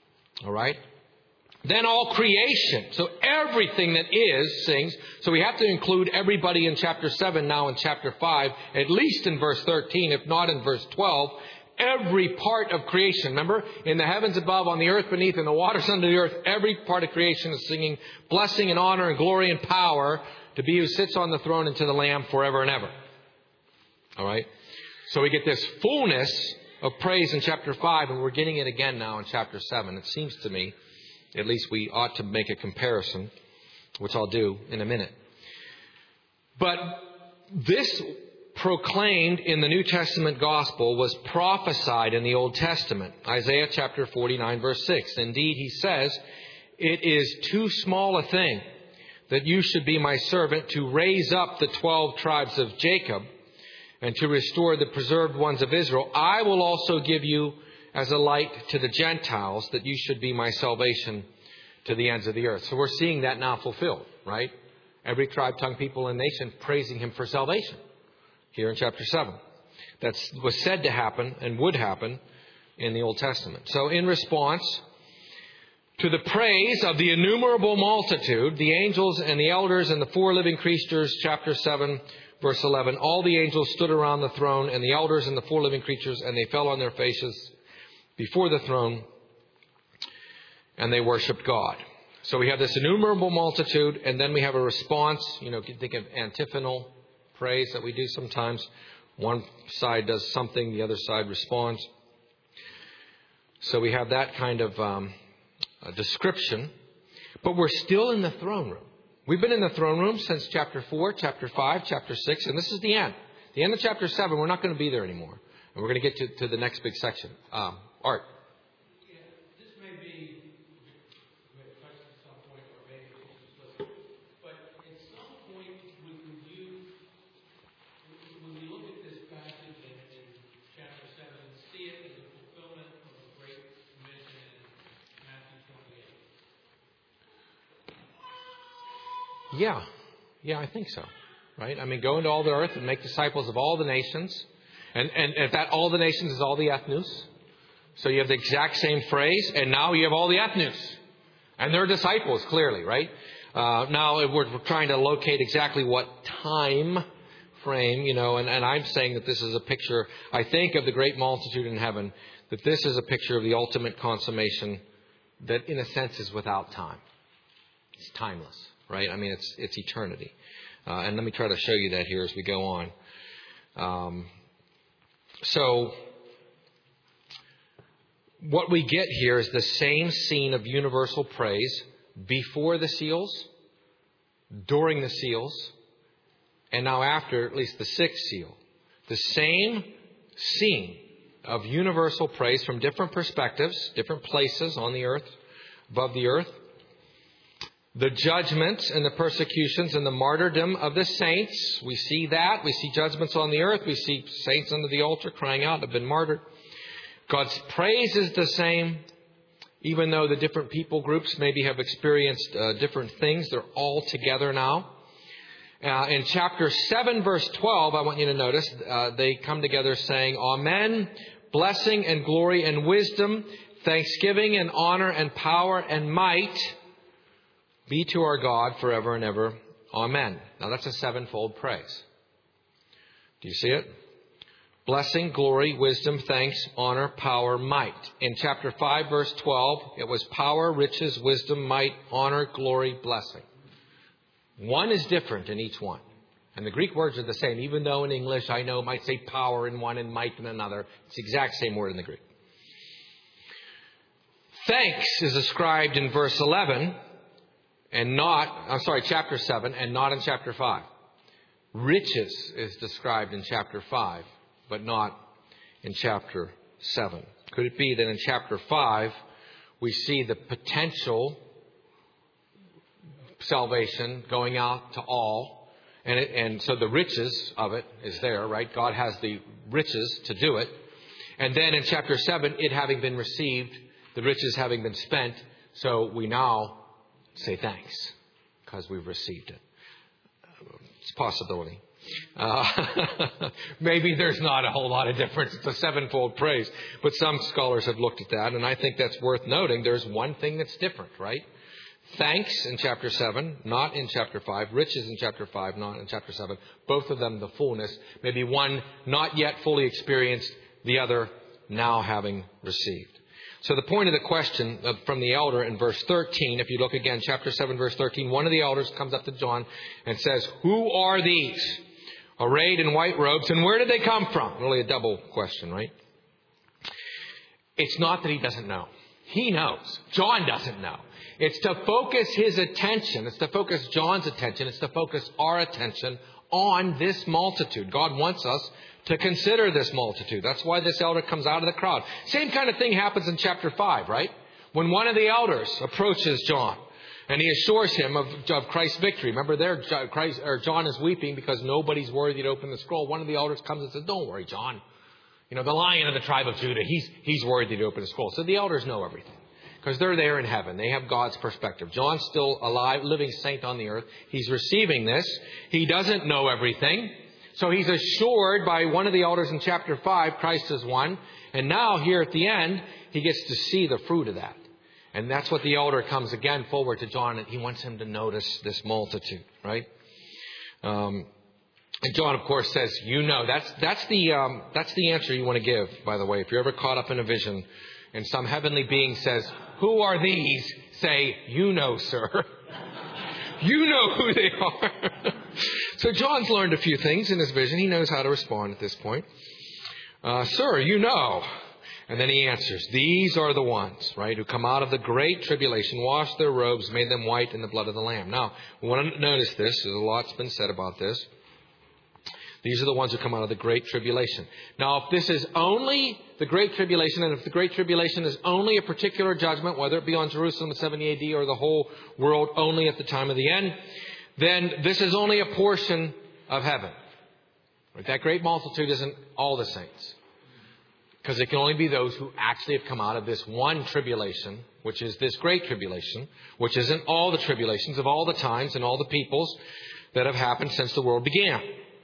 All right? Then all creation. So everything that is sings. So we have to include everybody in chapter seven now in chapter five, at least in verse thirteen, if not in verse twelve. Every part of creation. Remember, in the heavens above, on the earth beneath, in the waters under the earth, every part of creation is singing blessing and honor and glory and power to be who sits on the throne and to the Lamb forever and ever. All right? So we get this fullness of praise in chapter five, and we're getting it again now in chapter seven. It seems to me, at least we ought to make a comparison, which I'll do in a minute. But this proclaimed in the New Testament gospel was prophesied in the Old Testament. Isaiah chapter forty-nine, verse six. Indeed, he says, it is too small a thing that you should be my servant to raise up the twelve tribes of Jacob and to restore the preserved ones of Israel. I will also give you as a light to the Gentiles, that you should be my salvation to the ends of the earth. So we're seeing that now fulfilled, right? Every tribe, tongue, people, and nation praising him for salvation. Here in chapter seven. That was said to happen and would happen in the Old Testament. So in response to the praise of the innumerable multitude, the angels and the elders and the four living creatures, chapter seven, verse eleven, all the angels stood around the throne and the elders and the four living creatures, and they fell on their faces before the throne and they worshiped God. So we have this innumerable multitude, and then we have a response. You know, you think of antiphonal praise that we do sometimes. One side does something, the other side responds. So we have that kind of um, a description. But we're still in the throne room. We've been in the throne room since chapter four, chapter five, chapter six, and this is the end. The end of chapter seven, we're not going to be there anymore. And we're going to get to, to the next big section. Um, Art. Yeah, yeah, I think so, right? I mean, go into all the earth and make disciples of all the nations. And, and if that all the nations is all the ethnos. So you have the exact same phrase, and now you have all the ethnos. And they're disciples, clearly, right? Uh, now we're, we're trying to locate exactly what time frame, you know, and, and I'm saying that this is a picture, I think, of the great multitude in heaven, that this is a picture of the ultimate consummation that, in a sense, is without time. It's timeless. Right? I mean, it's it's eternity. Uh, and let me try to show you that here as we go on. Um, so, what we get here is the same scene of universal praise before the seals, during the seals, and now after at least the sixth seal. The same scene of universal praise from different perspectives, different places on the earth, above the earth. The judgments and the persecutions and the martyrdom of the saints. We see that. We see judgments on the earth. We see saints under the altar crying out, have been martyred. God's praise is the same. Even though the different people groups maybe have experienced uh, different things, they're all together now. Uh, in chapter seven, verse twelve, I want you to notice, uh, they come together saying, Amen, blessing and glory and wisdom, thanksgiving and honor and power and might be to our God forever and ever. Amen. Now that's a sevenfold praise. Do you see it? Blessing, glory, wisdom, thanks, honor, power, might. In chapter five, verse twelve, it was power, riches, wisdom, might, honor, glory, blessing. One is different in each one. And the Greek words are the same, even though in English I know it might say power in one and might in another. It's the exact same word in the Greek. Thanks is ascribed in verse eleven. And not, I'm sorry, chapter seven, and not in chapter five. Riches is described in chapter five, but not in chapter seven. Could it be that in chapter five, we see the potential salvation going out to all, and, it, and so the riches of it is there, right? God has the riches to do it. And then in chapter seven, it having been received, the riches having been spent, so we now say thanks because we've received it. It's a possibility. Uh, maybe there's not a whole lot of difference. It's a sevenfold praise. But some scholars have looked at that, and I think that's worth noting. There's one thing that's different, right? Thanks in chapter seven, not in chapter five. Riches in chapter five, not in chapter seven. Both of them the fullness. Maybe one not yet fully experienced, the other now having received. So the point of the question from the elder in verse thirteen, if you look again, chapter seven, verse thirteen, one of the elders comes up to John and says, "Who are these, arrayed in white robes, and where did they come from?" Really a double question, right? It's not that he doesn't know. He knows. John doesn't know. It's to focus his attention. It's to focus John's attention. It's to focus our attention on this multitude. God wants us to consider this multitude. That's why this elder comes out of the crowd. Same kind of thing happens in chapter five, right? When one of the elders approaches John and he assures him of, of Christ's victory. Remember there, Christ, or John is weeping because nobody's worthy to open the scroll. One of the elders comes and says, "Don't worry, John. You know, the Lion of the tribe of Judah, he's, he's worthy to open the scroll." So the elders know everything because they're there in heaven. They have God's perspective. John's still alive, living saint on the earth. He's receiving this. He doesn't know everything. So he's assured by one of the elders in chapter five, Christ is one. And now here at the end, he gets to see the fruit of that. And that's what the elder comes again forward to John. And he wants him to notice this multitude, right? Um, and John, of course, says, you know, that's, that's the, um, that's the answer you want to give, by the way. If you're ever caught up in a vision and some heavenly being says, "Who are these?" Say, "You know, sir." You know who they are. So John's learned a few things in his vision. He knows how to respond at this point. Uh, "Sir, you know." And then he answers, "These are the ones," right, "who come out of the great tribulation, washed their robes, made them white in the blood of the Lamb." Now, we want to notice this. There's a lot's been said about this. These are the ones who come out of the great tribulation. Now, if this is only the great tribulation, and if the great tribulation is only a particular judgment, whether it be on Jerusalem in seventy A D or the whole world only at the time of the end, then this is only a portion of heaven. Right? That great multitude isn't all the saints. Because it can only be those who actually have come out of this one tribulation, which is this great tribulation, which isn't all the tribulations of all the times and all the peoples that have happened since the world began.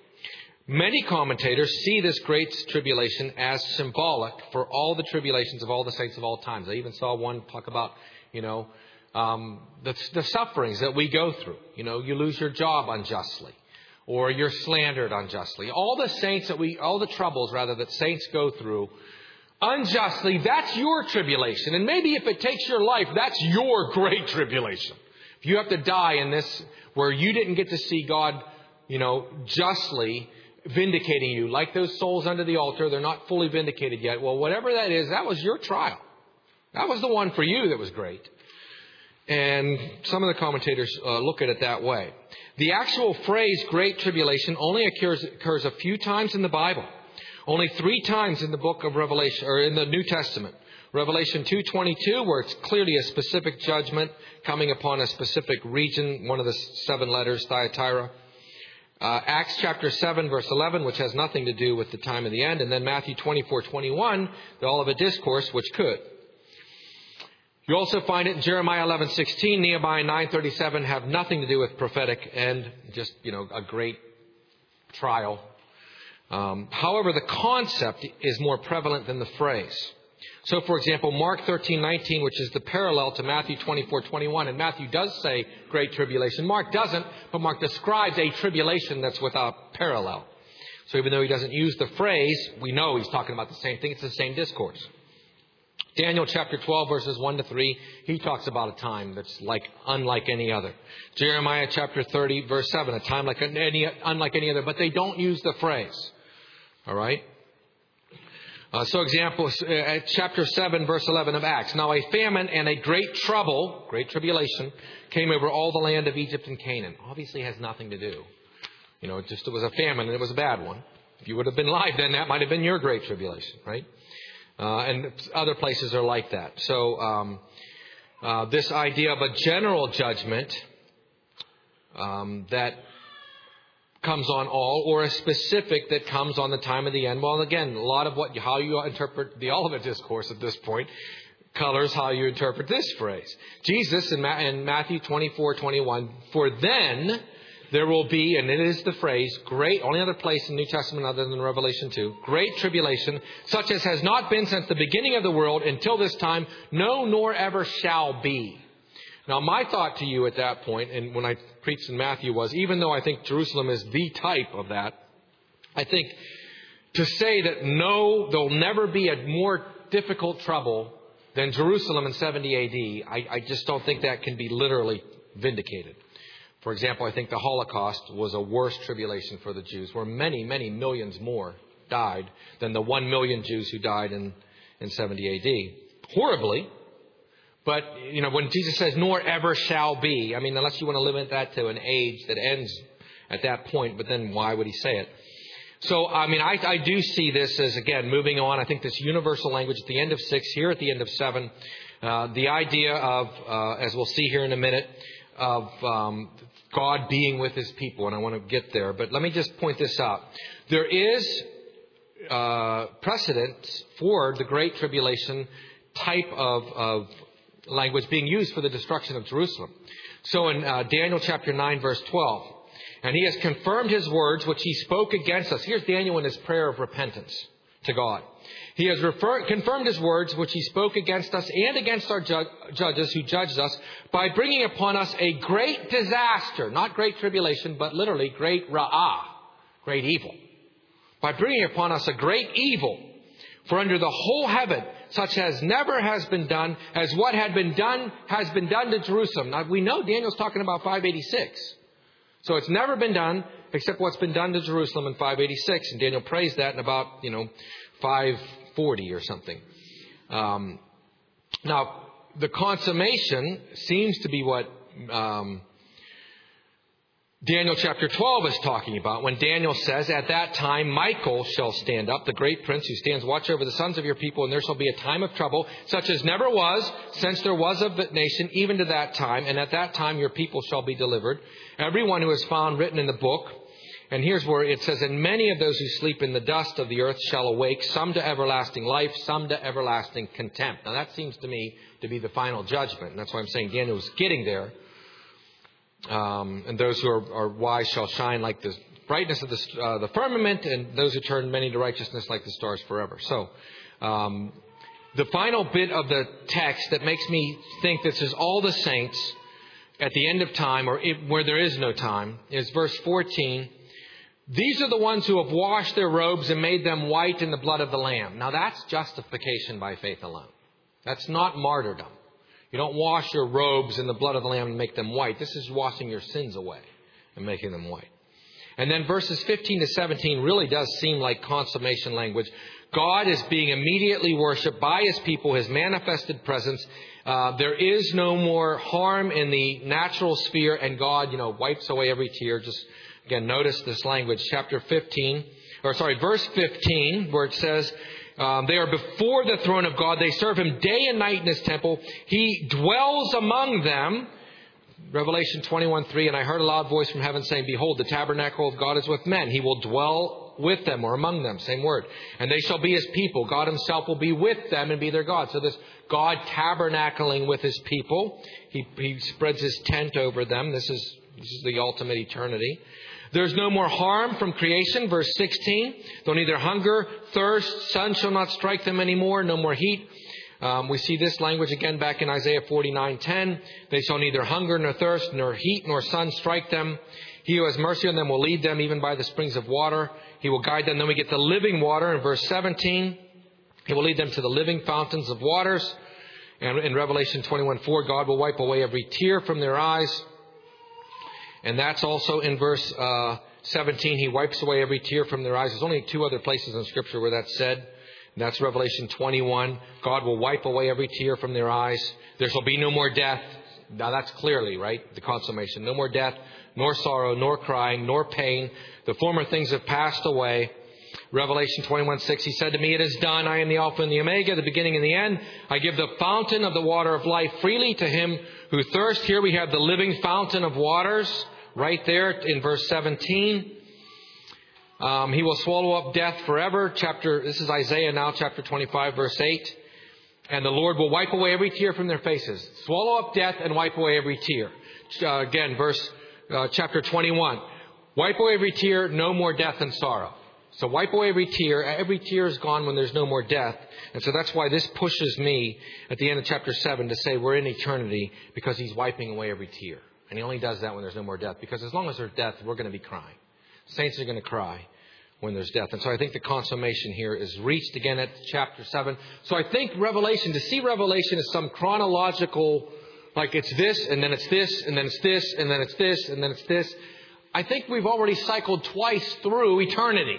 Many commentators see this great tribulation as symbolic for all the tribulations of all the saints of all times. I even saw one talk about, you know, um, the, the sufferings that we go through. You know, you lose your job unjustly, or you're slandered unjustly. All the saints that we, all the troubles rather that saints go through unjustly, that's your tribulation. And maybe if it takes your life, that's your great tribulation. If you have to die in this, where you didn't get to see God, you know, justly vindicating you, like those souls under the altar, they're not fully vindicated yet. Well, whatever that is, that was your trial. That was the one for you that was great. And some of the commentators uh, look at it that way. The actual phrase great tribulation only occurs, occurs a few times in the Bible. Only three times in the book of Revelation, or in the New Testament. Revelation two twenty-two, where it's clearly a specific judgment coming upon a specific region, one of the seven letters, Thyatira. Uh, Acts chapter seven, verse eleven, which has nothing to do with the time of the end. And then Matthew twenty-four twenty-one, the Olivet Discourse, which could. You also find it in Jeremiah eleven sixteen, Nehemiah nine thirty-seven, have nothing to do with prophetic and just, you know, a great trial. Um, however, the concept is more prevalent than the phrase. So, for example, Mark thirteen nineteen, which is the parallel to Matthew twenty-four twenty-one, and Matthew does say great tribulation. Mark doesn't, but Mark describes a tribulation that's without parallel. So even though he doesn't use the phrase, we know he's talking about the same thing. It's the same discourse. Daniel chapter twelve, verses one to three, he talks about a time that's like unlike any other. Jeremiah chapter thirty, verse seven, a time like any, unlike any other, but they don't use the phrase. All right? Uh, so example, uh, chapter seven, verse eleven of Acts. Now a famine and a great trouble, great tribulation, came over all the land of Egypt and Canaan. Obviously has nothing to do. You know, it just it was a famine and it was a bad one. If you would have been alive then, that might have been your great tribulation, right? Uh, and other places are like that. So um, uh, this idea of a general judgment um, that comes on all, or a specific that comes on the time of the end. Well, again, a lot of what how you interpret the Olivet Discourse at this point colors how you interpret this phrase. Jesus in, Ma- in Matthew twenty-four twenty-one, for then there will be, and it is the phrase, great, only other place in the New Testament other than Revelation two, great tribulation, such as has not been since the beginning of the world until this time, no, nor ever shall be. Now, my thought to you at that point, and when I preached in Matthew, was even though I think Jerusalem is the type of that, I think to say that no, there'll never be a more difficult trouble than Jerusalem in seventy A D, I, I just don't think that can be literally vindicated. For example, I think the Holocaust was a worse tribulation for the Jews, where many, many millions more died than the one million Jews who died in, in seventy A D. Horribly. But, you know, when Jesus says, nor ever shall be, I mean, unless you want to limit that to an age that ends at that point, but then why would he say it? So, I mean, I, I do see this as, again, moving on. I think this universal language at the end of six, here at the end of seven, uh, the idea of, uh, as we'll see here in a minute, of um, God being with his people. And I want to get there. But let me just point this out. There is uh, precedent for the Great Tribulation type of, of language being used for the destruction of Jerusalem. So in uh, Daniel chapter nine, verse twelve, and he has confirmed his words which he spoke against us. Here's Daniel in his prayer of repentance to God. He has refer- confirmed his words which he spoke against us and against our ju- judges who judged us by bringing upon us a great disaster, not great tribulation, but literally great ra'ah, great evil. By bringing upon us a great evil. For under the whole heaven, such as never has been done, as what had been done has been done to Jerusalem. Now, we know Daniel's talking about five eighty-six. So it's never been done except what's been done to Jerusalem in five eighty-six. And Daniel prays that in about, you know, five forty or something. Um, now, the consummation seems to be what um, Daniel chapter twelve is talking about, when Daniel says, at that time Michael shall stand up, the great prince who stands watch over the sons of your people, and there shall be a time of trouble, such as never was, since there was of the nation, even to that time. And at that time your people shall be delivered, everyone who is found written in the book. And here's where it says, and many of those who sleep in the dust of the earth shall awake, some to everlasting life, some to everlasting contempt. Now that seems to me to be the final judgment. And that's why I'm saying Daniel is getting there. Um, and those who are, are wise shall shine like the brightness of the, uh, the firmament, and those who turn many to righteousness like the stars forever. So, um, the final bit of the text that makes me think this is all the saints at the end of time, or it, where there is no time, is verse fourteen. These are the ones who have washed their robes and made them white in the blood of the Lamb. Now that's justification by faith alone. That's not martyrdom. You don't wash your robes in the blood of the Lamb and make them white. This is washing your sins away and making them white. And then verses fifteen to seventeen really does seem like consummation language. God is being immediately worshipped by his people, his manifested presence. Uh, there is no more harm in the natural sphere, and God, you know, wipes away every tear. Just, again, notice this language, chapter fifteen, or sorry, verse fifteen, where it says, Um, they are before the throne of God. They serve him day and night in his temple. He dwells among them. Revelation twenty-one three. And I heard a loud voice from heaven saying, behold, the tabernacle of God is with men. He will dwell with them, or among them. Same word. And they shall be his people. God himself will be with them and be their God. So this God tabernacling with his people. He, he spreads his tent over them. This is, this is the ultimate eternity. There's no more harm from creation. Verse sixteen. Though neither hunger, thirst, sun shall not strike them anymore. No more heat. Um, we see this language again back in Isaiah forty-nine ten. They shall neither hunger nor thirst, nor heat nor sun strike them. He who has mercy on them will lead them even by the springs of water. He will guide them. Then we get the living water in verse seventeen. He will lead them to the living fountains of waters. And in Revelation twenty-one four, God will wipe away every tear from their eyes. And that's also in verse uh, seventeen. He wipes away every tear from their eyes. There's only two other places in Scripture where that's said. And that's Revelation twenty-one. God will wipe away every tear from their eyes. There shall be no more death. Now that's clearly, right, the consummation. No more death, nor sorrow, nor crying, nor pain. The former things have passed away. Revelation twenty-one six, he said to me, it is done. I am the Alpha and the Omega, the beginning and the end. I give the fountain of the water of life freely to him who thirsts. Here we have the living fountain of waters right there in verse seventeen. Um, he will swallow up death forever. Chapter, this is Isaiah now, chapter twenty-five, verse eight. And the Lord will wipe away every tear from their faces. Swallow up death and wipe away every tear. Uh, again, verse uh, chapter twenty-one. Wipe away every tear, no more death and sorrow. So wipe away every tear. Every tear is gone when there's no more death. And so that's why this pushes me at the end of chapter seven to say we're in eternity, because he's wiping away every tear. And he only does that when there's no more death. Because as long as there's death, we're going to be crying. Saints are going to cry when there's death. And so I think the consummation here is reached again at chapter seven. So I think Revelation, to see Revelation as some chronological, like it's this, and then it's this, and then it's this, and then it's this, and then it's this. I think we've already cycled twice through eternity.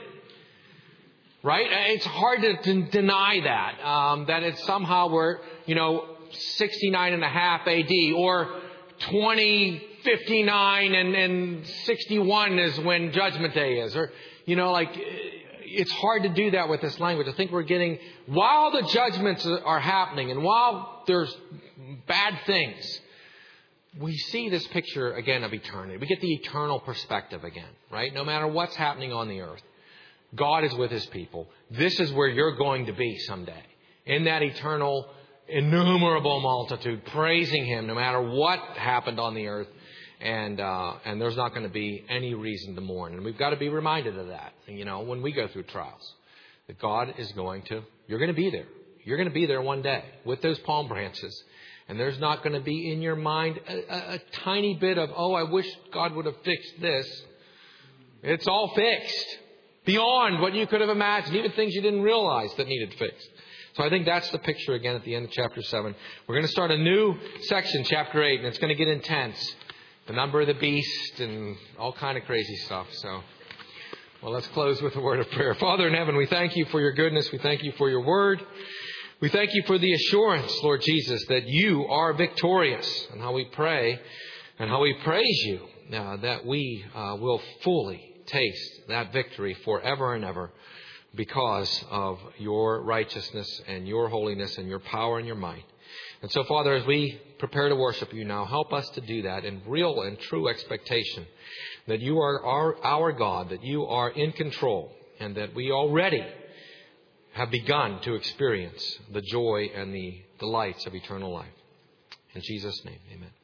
Right? It's hard to, to deny that. Um, that it's somehow we're, you know, sixty-nine and a half A D, or twenty fifty-nine and, and sixty-one is when Judgment Day is. Or, you know, like, it's hard to do that with this language. I think we're getting, while the judgments are happening and while there's bad things, we see this picture again of eternity. We get the eternal perspective again, right? No matter what's happening on the earth, God is with his people. This is where you're going to be someday. In that eternal, innumerable multitude, praising him no matter what happened on the earth. And uh, and there's not going to be any reason to mourn. And we've got to be reminded of that, you know, when we go through trials. That God is going to, you're going to be there. You're going to be there one day with those palm branches. And there's not going to be in your mind a, a, a tiny bit of, oh, I wish God would have fixed this. It's all fixed. Beyond what you could have imagined, even things you didn't realize that needed fixed. So I think that's the picture again at the end of chapter seven. We're going to start a new section, chapter eight, and it's going to get intense. The number of the beast and all kind of crazy stuff. So, well, let's close with a word of prayer. Father in heaven, we thank you for your goodness. We thank you for your word. We thank you for the assurance, Lord Jesus, that you are victorious, and how we pray and how we praise you, uh, that we uh, will fully taste that victory forever and ever because of your righteousness and your holiness and your power and your might. And so, Father, as we prepare to worship you now, help us to do that in real and true expectation that you are our, our God, that you are in control, and that we already have begun to experience the joy and the delights of eternal life. In Jesus' name, amen.